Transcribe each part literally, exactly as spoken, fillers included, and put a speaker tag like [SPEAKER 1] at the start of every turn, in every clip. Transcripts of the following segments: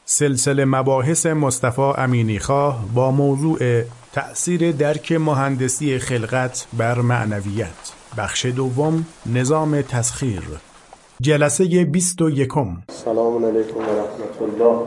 [SPEAKER 1] سلسله مباحث مصطفی امینیخواه با موضوع تأثیر درک مهندسی خلقت بر معنویت، بخش دوم، نظام تسخیر، جلسه بیست و یکم.
[SPEAKER 2] سلام علیکم و رحمت الله.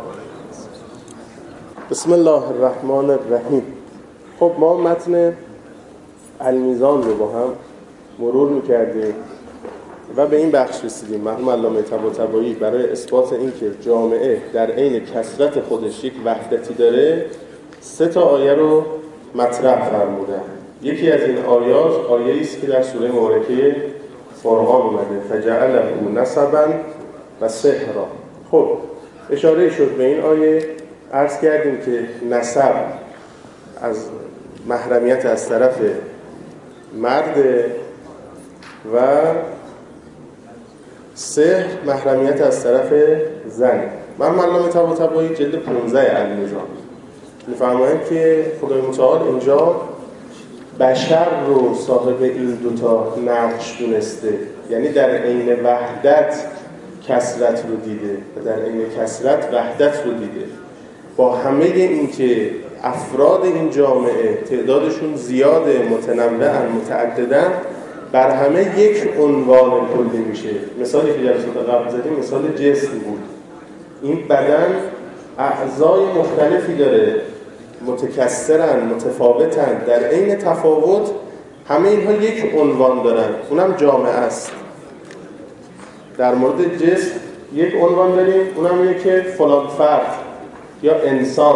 [SPEAKER 2] بسم الله الرحمن الرحیم. خب ما متن المیزان رو با هم مرور میکردیم و به این بخش رسیدیم. مرحوم علامه طباطبایی برای اثبات اینکه جامعه در عین کثرت خودش یک وحدتی داره سه تا آیه رو مطرح فرمودن. یکی از این آیات آیه‌ای است که در سوره مبارکه فرقان اومده، فجعله نسبا و سحرا. خب اشاره شد به این آیه، عرض کردیم که نسب از محرمیت از طرف مرد و سحر محرمیت از طرف زن. من علامه طباطبایی جلد پانزده المیزان می‌فرمایند که خدای متعال اینجا بشر رو صاحب این دوتا نقش دونسته، یعنی در عین وحدت کثرت رو دیده و در عین کثرت وحدت رو دیده. با همه این که افراد این جامعه تعدادشون زیاده، متنوعن، متعددن، بر همه یک عنوان کلی میشه. مثالی که جلسات قبل زدیم مثال جسم بود. این بدن اعضای مختلفی داره، متکثرن، متفاوتن، در عین تفاوت همه اینها یک عنوان دارن، اونم جامعه است. در مورد جسم یک عنوان داریم، اونم اینه که فلان فرد یا انسان.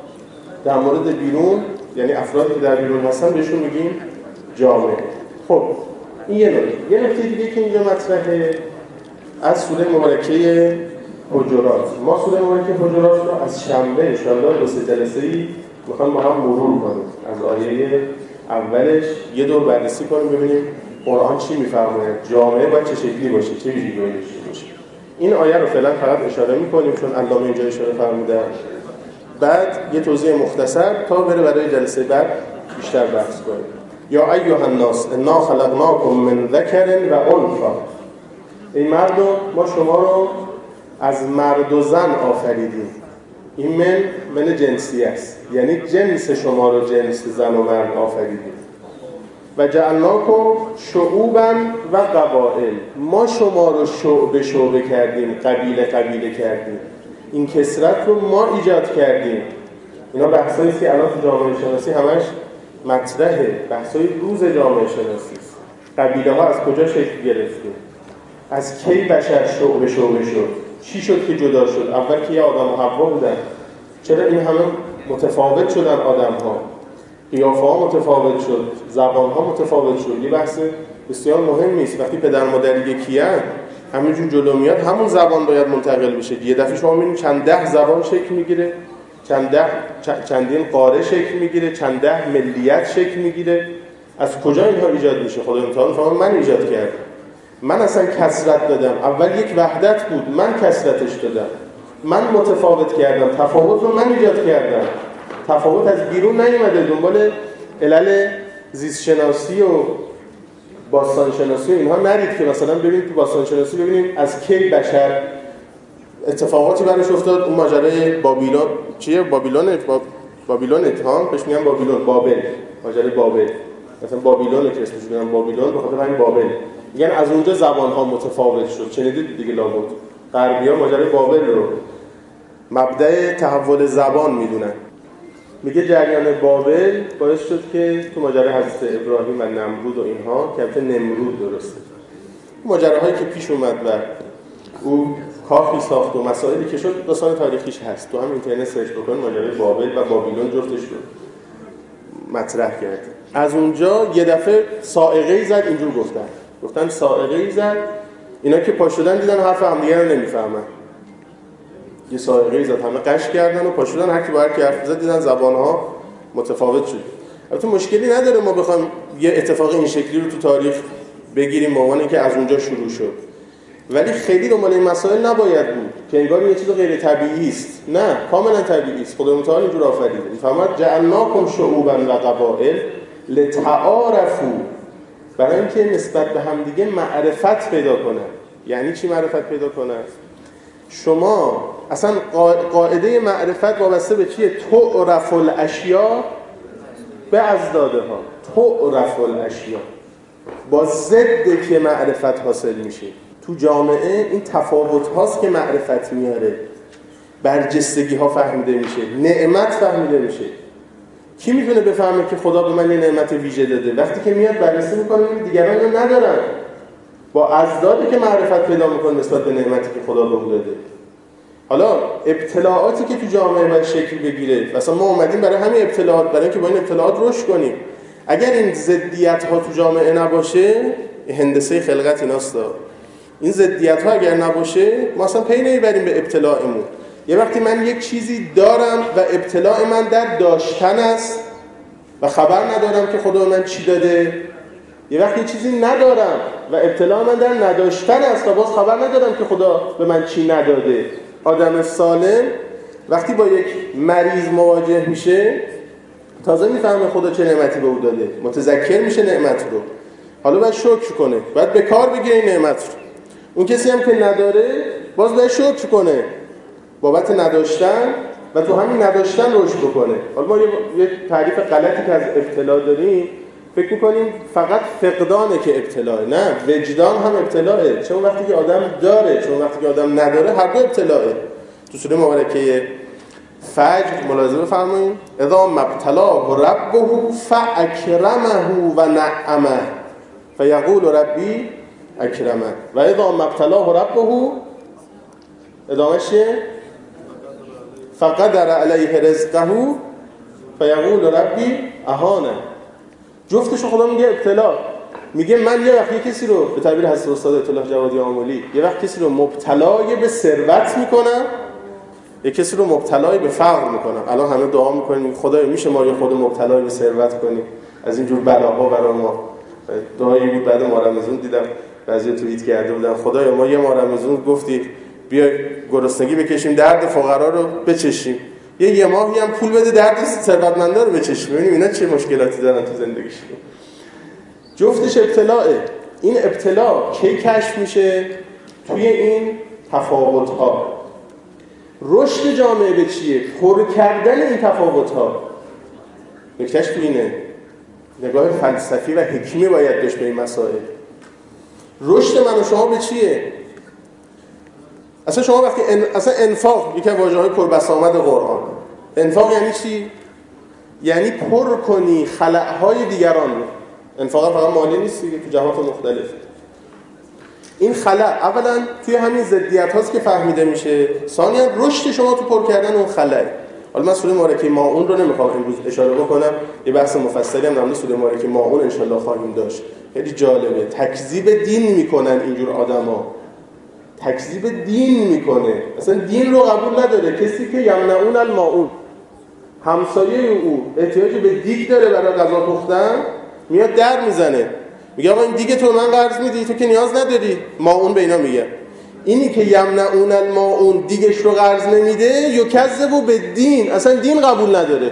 [SPEAKER 2] در مورد بیرون، یعنی افرادی که در بیرون هستن، بهشون میگیم جامعه. خب این یه نکته. یه نکته دیگه که اینجا مطرحه از سوره مبارکه حجرات. ما سوره مبارکه حجرات رو از شنبه ان شاءالله دو سه جلسه‌ای میخوام با هم مرور کنیم. از آیه اولش یه دور بررسی کنیم، ببینیم قرآن چی میفرماید، جامعه باید چه شکلی باشه، چه ویژگی‌هایی داشته باشه. این آیه رو فعلا فقط اشاره میکنیم چون علامه اینجا اشاره فرموده. بعد یه توضیح مختصر تا بره برای جلسه بعد بیشتر بحث کنیم. یا ایها الناس انا خلقناکم من ذکر و انثی. ای مردم، ما شما رو از مرد و زن آفریدیم. این من من جنسی است، یعنی جنس شما رو جنس زن و مرد آفریدیم. و جعلناکم شعوبا و قبائل. ما شما رو شعبه شعبه کردیم، قبیله قبیله کردیم. این کثرت رو ما ایجاد کردیم. اینا بحثایی که الان تو جامعه شناسی همش مطرحه، بحثای روز جامعه شناسی است. قبیله ها از کجا شکل گرفته؟ از کی بشر شعبه شعبه شد؟ چی شد که جدا شد؟ اول که یه آدم و حوا بودن، چرا این همه متفاوت شدن آدم ها؟ قیافه ها متفاوت شد، زبان ها متفاوت شد. یه بحث بسیار مهمی است. وقتی پدر مادر یکی ان، همینجور جلو میاد، همون زبان باید منتقل بشه. یه دفعه شما میبینید چند ده زبان شکل میگیره، چند ده چندین قاره شکل میگیره، چند ده ملیت شکل میگیره. از کجا اینها ایجاد میشه؟ خدای متعال فرمان من ایجاد کردم. من اصلا کثرت دادم. اول یک وحدت بود، من کثرتش دادم. من متفاوت کردم، تفاوت رو من ایجاد کردم. تفاوت از بیرون نیومده. دنبال علل زیست شناسی و باستان شناسی اینها نرید که مثلا ببینید تو باستان شناسی ببینیم از کی بشر اتفاقاتی براش افتاد. اون ماجرای بابیلون چیه؟ بابیلون با... بابیلون ها بهش میگن بابیلون، بابل، ماجرای بابل. مثلا بابیلون که اسمش میگن بابیلون به خاطر همین بابل. میگن از اونجا زبان ها متفاوت شد. شنیدید دیگه لابد. غربی‌ها ماجرای بابل رو مبدأ تحول زبان میدونن. میگه جریان بابل باعث شد که تو ماجرای حضرت ابراهیم و نمرود و اینها که البته نمرود درسته، ماجراهایی که پیش اومد و او کافی ساخت و مسائلی که شد داستان تاریخیش هست. تو هم اینترنت سرچ بکنید ماجرای بابل و بابیلون جفتش رو مطرح کرد. از اونجا یه دفعه صاعقه‌ای زد، اینجور گفتن گفتن صاعقه‌ای زد. اینا که پا شدن دیدن حرف همدیگه رو نمیفهمن. یه صاعقه‌ای زد، همه قش کردن و پا شدن، هر کی با هر کی حرف زد دیدن زبان‌ها متفاوت شد. البته مشکلی نداره ما بخوایم یه اتفاق این شکلی رو تو تاریخ بگیریم به عنوان اینکه از اونجا شروع شد، ولی خیلی دنبال این مسائل نباید بود که انگار یه چیز غیر طبیعی است. نه، کاملا طبیعی است. خدای متعال اینجور آفریده. می‌فرماد جعلناکم شعوبا و قبائل لتعارفوا، برای اینکه نسبت به همدیگه معرفت پیدا کنن. یعنی چی معرفت پیدا کنن؟ شما اصلا قاعده معرفت وابسته به چیه؟ تعرف الاشیاء به ازدادها. تعرف الاشیاء با ضد که معرفت حاصل میشه. تو جامعه این تفاوت هاست که معرفت میاره، برجستگی ها فهمیده میشه، نعمت فهمیده میشه. کی میتونه بفهمه که خدا به من یه نعمت ویژه داده؟ وقتی که میاد بررسی میکنه دیگران اینو ندارن، با ازدادی که معرفت پیدا میکنه نسبت به نعمتی که خدا به اون داده. حالا ابتلاعاتی که تو جامعه باید شکل بگیره، مثلا ما اومدیم برای همین ابتلاعات، برای اینکه با این ابتلاعات رشد کنیم. اگر این ضدیت ها تو جامعه نباشه، هندسه خلقت ایناست، این ضدیت ها اگر نباشه ما اصلا پی نمیبریم به ابتلاعمون. یه وقتی من یک چیزی دارم و ابتلاع من در داشتن است و خبر ندارم که خدا من چی داده، یه وقتی چیزی ندارم و ابتلاع من در نداشتن است و باز خبر ندارم که خدا به من چی نداده. آدم سالم وقتی با یک مریض مواجه میشه تازه میفهمه خدا چه نعمتی به او داده، متذکر میشه نعمت رو. حالا باید شکر کنه، باید به کار بگیره این نعمت رو. اون کسی هم که نداره باز باید شکر کنه بابت نداشتن و تو همین نداشتن رشد بکنه. حالا ما یه تعریف غلطی که از ابتلا داریم، فکر میکنیم فقط فقدانه که ابتلاه. نه، وجدان هم ابتلاه. چون وقتی که آدم داره، چون وقتی که آدم نداره، هر دو ابتلاه. تو سوره مبارکه فجر ملاحظه بفرمایید: اذا مبتلاه ربه فاکرمه و نعمه فیقول ربی اکرمه و اذا مبتلاه ربه ادامهش فقدر علیه رزقه فیقول ربی اهانه. جفتشو خدا میگه ابتلا. میگه من یه وقت یه کسی رو به تعبیر حضرت استاد آیت الله جوادی آملی یه وقت کسی رو مبتلای به ثروت میکنم، یه کسی رو مبتلای به فقر میکنم. الان همه دعا میکنیم خدای میشه ما یه خود مبتلای به ثروت کنیم از اینجور بلاها برای ما. دعایی بود بعد ماه رمضان دیدم بعضی توییت کرده بودن خدای ما یه ماه رمضان گفتی بیا گرسنگی بکشیم درد فقرا رو بچشیم، یه یه ماهی هم پول بده درد ثروتمندا رو بچشیم، ببینیم اینا چه مشکلاتی دارن تو زندگیشون. جفتش ابتلاعه. این ابتلا کی کشف میشه؟ توی این تفاوت‌ها. رشد جامعه به چیه؟ پر کردن این تفاوت‌ها. نکتهش تو اینه. نگاه فلسفی و حکمی باید داشت به این مسائل. رشد من و شما به چیه؟ اصلا شما وقتی ان... اصلا انفاق یکی از واژه‌های پربسامد قرآن. انفاق یعنی چی؟ یعنی پر کنی خلأهای دیگران رو. انفاق فقط مالی نیست دیگه، تو جهات مختلف. این خلأ اولا توی همین ضدیت هاست که فهمیده میشه، ثانیاً رشد شما تو پر کردن اون خلأ. حالا من سوره مبارکه ماعون رو نمیخوام امروز اشاره بکنم، یه بحث مفصلی هم در مورد سوره مبارکه ماعون ان شاءالله خواهیم داشت. خیلی جالبه. تکذیب دین میکنن اینجور آدما. تکذیب دین میکنه، اصلا دین رو قبول نداره. کسی که یمنعون الماعون، همسایه او احتیاج به دیگ داره برای غذا پختن، میاد در میزنه میگه آقا این دیگه تو من قرض میدی، تو که نیاز نداری. ماعون به اینا میگه. اینی که یمنعون الماعون دیگش رو قرض نمیده یکذبوا بالدین، اصلا دین قبول نداره.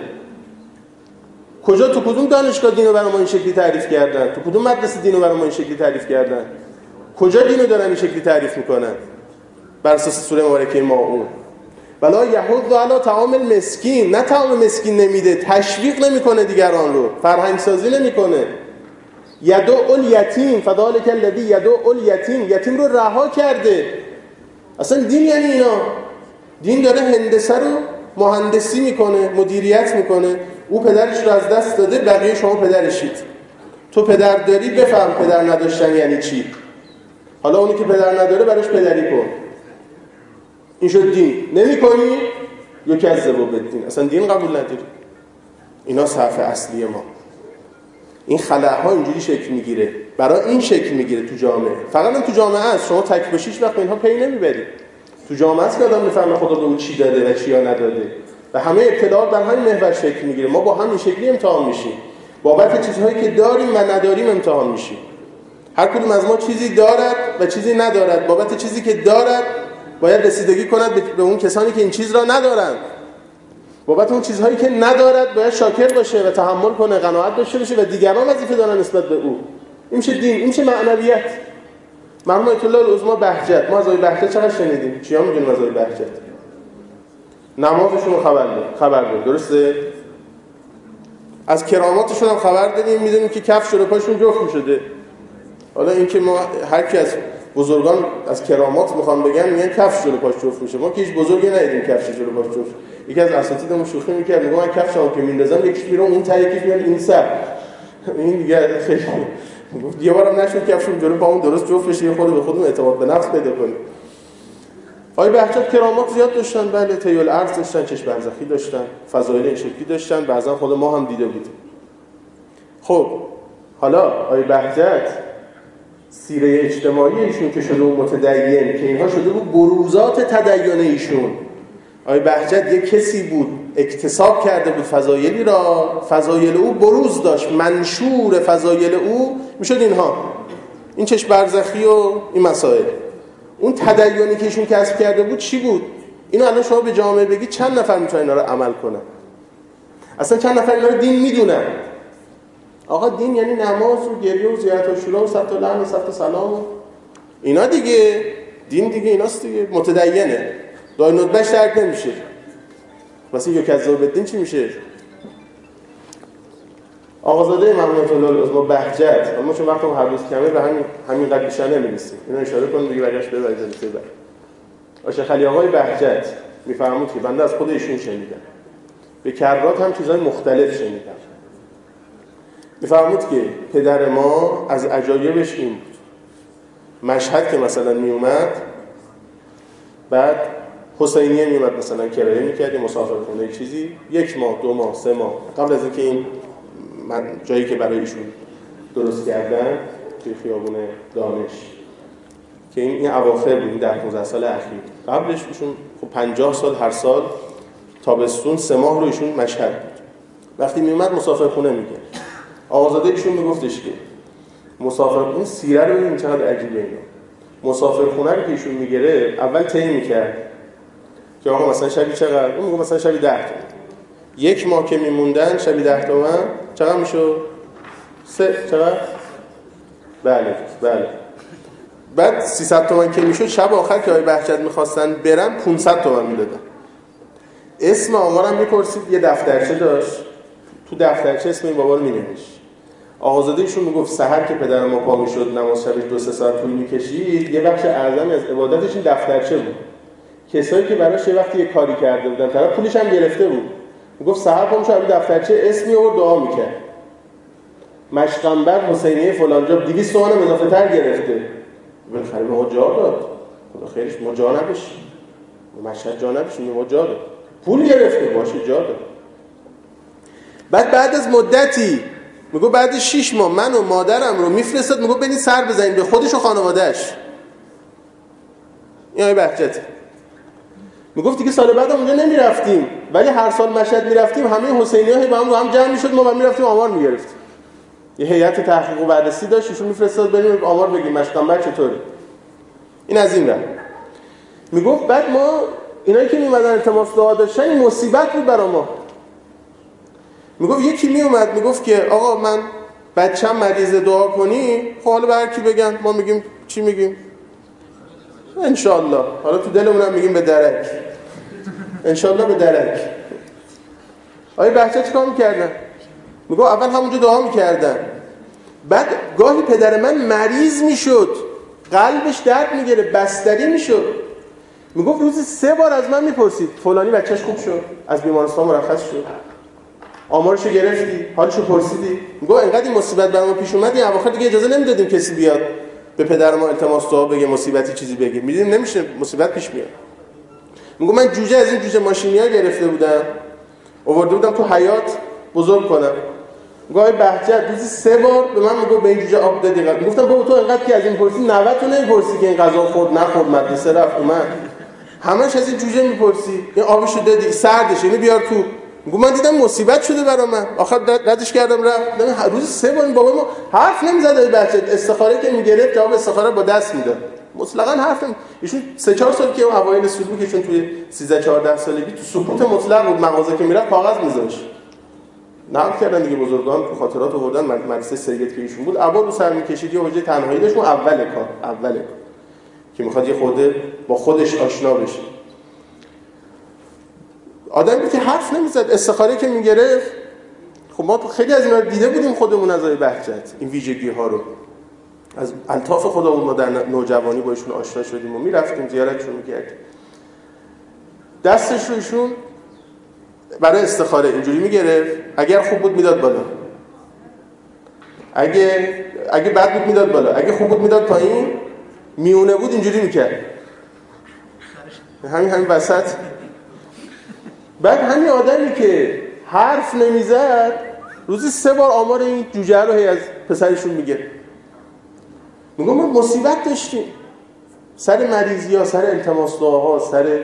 [SPEAKER 2] کجا تو کدوم دانشگاه دینو برای ما این شکلی تعریف کردن؟ تو کدوم مدرسه دینو برای ما این شکلی تعریف کردن؟ کجا دینو دارن این شکلی تعریف میکنن؟ بر اساس سوره مبارکه ماعون. بلا یحض علی طعام المسکین، نه طعام مسکین نمیده، تشویق نمیکنه دیگران رو، فرهنگ سازی نمیکنه. یدعو الیتیم فذلک الذی یدعو الیتیم، یتیم رو رها کرده. اصلا دین یعنی اینا. دین داره هندسه رو مهندسی میکنه، مدیریت میکنه. او پدرش رو از دست داده، بقیه شما پدرشید. تو پدر داری بفهم پدر نداشتن یعنی چی. حالا اونی که پدر نداره براش پدری کن. این شد دین. نمی کنی یکذبوا بالدین، اصلا دین قبول نداری. اینا صحف اصلی ما. این خلاها اینجوری شکل میگیره، برای این شکل میگیره تو جامعه. فقط هم تو جامعه است، شما تک بشیش وقت اینها پی نمیبری. تو جامعه است که آدم میفهمه خدا به اون چی داده و چیا نداده. و همه اطلاعات در همین محور شکل میگیره. ما با همین شکلی امتحان میشیم. بابت چیزهایی که داریم و نداریم امتحان میشیم. هر کدوم از ما چیزی دارد و چیزی ندارد. بابت چیزی که دارد باید رسیدگی کند به اون کسانی که این چیز را ندارند. بابت اون چیزهایی که ندارد باید شاکر باشه و تحمل کنه، قناعت داشته باشه و دیگران وظیفه دارن نسبت به او. این میشه دین، این میشه معنویت. مرحوم آیت الله العظما بهجت، ما از آقای بهجت چقدر شنیدیم؟ چیا میدونیم از آقای بهجت؟ نمازشون رو خبر داریم خبر داریم درسته؟ از کراماتشون هم خبر داریم، میدونیم که کفش جلو پاشون جفت می‌شده. حالا اینکه ما هر کی از بزرگان از کرامات میخوام بگن میگن کفش جلو پاش جفت میشه، ما که هیچ بزرگی ندیدیم کفش جلو پاش جفت. یکی از اساتیدمون شوخی میکرد میگه من کفشمو که میندازم یکیش میره اون ته یکیش میاد این سر. این دیگه خیلی گفت یه بارم نشد کفشم جلو پامون درست جفت بشه، خود به خودمون اعتماد به نفس پیدا کنیم. آقای بهجت کرامات زیاد داشتن، بله، طی الارض داشتن، چشم برزخی داشتن، فضایل این شکلی داشتن، بعضا خود ما هم دیده بودیم. خب حالا آقای بهجت سیره اجتماعی ایشون که شده بود متدین، که اینها شده بود بروزات تدین ایشون. آقای بهجت یک کسی بود اکتساب کرده بود فضایلی را، فضایل او بروز داشت، منشور فضایل او میشد اینها، این چشم برزخی و این مسائل. اون تدینی که ایشون کسب کرده بود چی بود؟ اینو الان شما به جامعه بگید چند نفر میتونن اینا رو عمل کنن؟ اصلا چند نفر اینا رو دین میدونن؟ آقا دین یعنی نماز و گریه و زیارت عاشورا و صفت لعن و صفت سلام و اینا دیگه. دین دیگه ایناست دیگه. متدینه دای ندبش درک نمیشه. واسه یک از الدین چی میشه؟ آقازاده ممنونت الله العظمی بهجت. اما چون وقتم هر روز کمه به همین همین قد بیشتر نمی‌رسیم. اینو اشاره کنم دیگه برگشت به وظیفه بعد. آشیخ علی آقای بهجت میفرمود که بنده از خود ایشون شنیدم. به کرات هم چیزای مختلف شنیدم. میفرمود که پدر ما از عجایبش این بود. مشهد که مثلا می اومد، بعد حسینیه می اومد مثلا کرایه می‌کردیم مسافرخونه یک چیزی، یک ماه دو ماه سه ماه قبل از اینکه این من جایی که برای ایشون درست کردن توی خیابون دانش که این این اواخر بود، ده پانزده سال اخیر، قبلش ایشون خب پنجاه سال هر سال تابستون سه ماه رو ایشون مشهد بود. وقتی می اومد مسافرخونه می‌کرد. آقازاده ایشون میگفتش که مسافر این سیره رو این چقدر عجیبه اینا. مسافرخونه رو که ایشون میگیره اول طی میکرد که آقا مثلا شبی چقدر، اون میگه مثلا شبی ده تومن. یک ماه که میموندن شبی ده تومن چقدر میشه؟ سه چقدر؟ بله بله. بعد سیصد تومن که میشد شب آخر که آقای بهجت میخواستن برن پانصد تومن میدادن. اسم آمارم میپرسید، یه دفترچه داشت، تو دفترچه اسم این بابا رو مینوشت. آقازاده ایشون میگفت سحر که پدر ما پا میشد نماز شبش دو سه ساعت طول میکشید، یه بخش اعظمی از عبادتش این دفترچه بود. کسایی که براش یه وقتی یه کاری کرده بودن، طرف پولش هم گرفته بود، میگفت سحر پا میشد روی دفترچه اسمی و دعا میکرد. مشقنبر حسینیه فلان جا دویست تومن اضافه تر گرفته. بالاخره ما جا داد. خدا خیرش ما جا نبشیم. مشهد جا نبشیم، ما جا داد. پول گرفته باشه جا داد. بعد بعد از مدتی میگه بعد شش ماه من و مادرم رو میفرستاد، میگه برید سر بزنید به خودش و خانواده‌اش. این آقای بهجت میگفت دیگه سال بعد اونجا نمیرفتیم، ولی هر سال مشهد میرفتیم همه حسینی‌ها با هم رو هم جمع میشد، ما هم میرفتیم آمار میگرفتیم. یه هیئت تحقیق و بررسی داشت، ایشون میفرستاد بریم آمار بگیم مشقنبر چطوره. این از این راه میگفت بعد ما اینایی که میمدن التماس دعا داشتن این مصیبت بود برای ما. میگفت یکی میومد میگفت که آقا من بچه‌م مریض دعا کنی، خب حالا به هر کی بگن، ما میگیم چی میگیم؟ انشالله. حالا تو دلمون هم میگیم به درک، انشالله به درک. آقای بهجت چیکار میکردن؟ میگفت اول همونجا دعا میکردن، بعد گاهی پدر من مریض میشد، قلبش درد میگیره، بستری میشد. میگفت روزی سه بار از من میپرسید فلانی بچهش خوب شد، از بیمارستان مرخص شد، آمارشو گرفتی، حالشو پرسیدی؟ میگه اینقدر این مصیبت برام پیش اومد، این اواخر دیگه اجازه نمیدادیم کسی بیاد به پدر ما التماس دعا بگه، مصیبتی چیزی بگه، میدیدیم نمیشه، مصیبت پیش میاد. میگه من جوجه از این جوجه ماشینیا گرفته بودم، آورده بودم تو حیاط بزرگ کنم. میگه بهجت روزی سه بار به من میگه به این جوجه آب دادی. میگفتم بابا تو اینقدر که از این پرسی نوبت تو نمیپرسی که این غذا خورد نخورد مدرسه رفت اومد، همش از این جوجه میپرسی، این آبشو دادی سردش اینو بیار تو. میگم من دیدم مصیبت شده برام، من آخر ردش کردم رفت. روز سه بار بابا ما حرف نمیزد. ای بچه استخاره که میگرفت جواب استخاره با دست میداد، مطلقاً حرف نمی... ایشون سه چهار سال که اون اوایل سلوکشون توی سیزده چهارده سالگی تو سکوت مطلق بود، مغازه که میرفت کاغذ میذاشت. نقل کردن دیگه بزرگان خاطرات آوردن، مدرسه سید که ایشون بود عبا رو سر میکشید، یه حجه تنهایی داشت، اون اول کار اول کار که میخواد یه خورده با خودش آشنا بشه. آدمی که حرف نمیزد، استخاره که میگرفت. خب ما خیلی از اینا رو دیده بودیم خودمون از آقای بهجت، این ویژگی ها رو از الطاف خودمون ما در نوجوانی با ایشون آشنا شدیم و میرفتیم زیارتشون میکردیم. دستش رو ایشون برای استخاره اینجوری میگرفت، اگر خوب بود میداد بالا، اگه اگه بد بود میداد بالا، اگه خوب بود میداد پایین، میونه بود اینجوری میکرد، همین همین وسط. بعد همین آدمی که حرف نمیزد روزی سه بار آمار این جوجه رو هی از پسرشون میگه. میگم ما مصیبت داشتیم سر مریضی ها، سر التماس دعاها، سر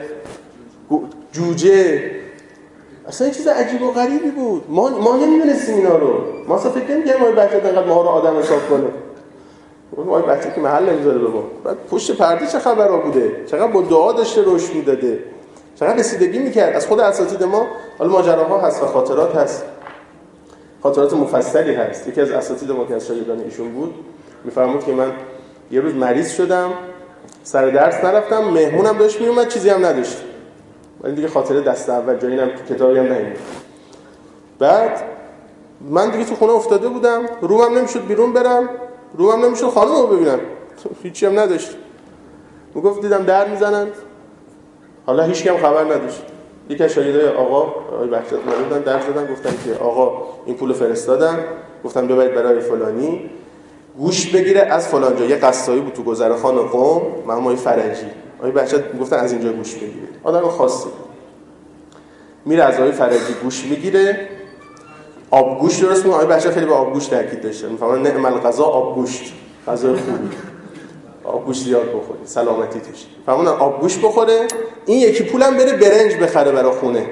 [SPEAKER 2] جوجه. اصلا یه چیز عجیب و غریبی بود. ما ما نمیدونستیم اینا رو. ما اصلا فکر نمی‌کردیم ما بچه انقدر ما رو آدم حساب کنه. ما بچه که محل نمیذاره به ما. بعد پشت پرده چه خبرا بوده؟ چقدر با دعا داشته رشد میداده. چقدر رسیدگی میکرد. از خود اساتید ما حالا ماجراها هست و خاطرات هست. خاطرات مفصلی هست. یکی از اساتید ما که از شاگردان ایشون بود میفرمود که من یه روز مریض شدم، سر درس نرفتم، مهمونم داشت میومد، چیزی هم نداشت. ولی دیگه خاطره دست اول جایی هم کتابی هم نمیاد. بعد من دیگه تو خونه افتاده بودم، رومم نمیشد بیرون برم، رومم نمیشد خانمو ببینم، هیچی هم نداشت. میگفت دیدم در میزنن، حالا هیچ کم خبر نداشت. یکی از شاگردای آقا آقای بهجت اومدن در زدن، گفتن که آقا این پول فرستادن، گفتم ببرید برای فلانی گوش بگیره از فلان جا. یه قصایی بود تو گذرخان قم، مامای فرجی. آقای بهجت گفتن از اینجا گوش بگیره. آدم خاصی میره از آقای فرجی گوش میگیره، آبگوشت درست میکنه. آقای بهجت خیلی به آبگوشت تاکید داشته، میفهمن نعم الغذا آبگوشت، غذای خوبی، آبگوشت زیاد بخورید سلامتی توش. فهمون آبگوشت بخوره، این یکی پولم بره برنج بخره برای خونه.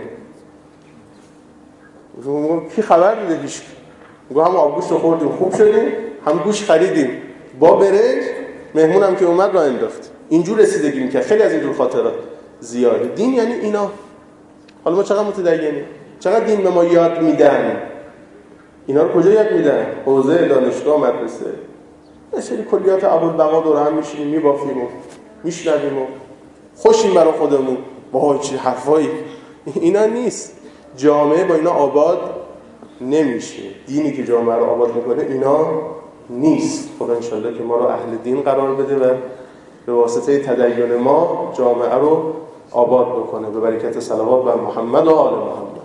[SPEAKER 2] کی خبر میده؟ هیچ. میگه هم آبگوشت رو خوردیم خوب شدیم، هم گوشت خریدیم با برنج، مهمونم که اومد راه انداخت. اینجور رسیدگی میکنه. خیلی از اینجور خاطرات زیاده. دین یعنی اینا. حالا ما چقدر متدینیم، چقدر دین به ما یاد میدن. اینا رو کجا یاد میدن؟ حوزه، دانشگاه، مدرسه. یه سری کلیات ابوالبقا دور هم میشینیم میبافیم و میشنویم و خوشیم برای خودمون. وای چه حرفایی. اینا نیست. جامعه با اینا آباد نمیشه. دینی که جامعه رو آباد میکنه اینا نیست. خدا انشالله که ما رو اهل دین قرار بده و به واسطه تدین ما جامعه رو آباد بکنه. به برکت صلوات بر محمد و آل محمد.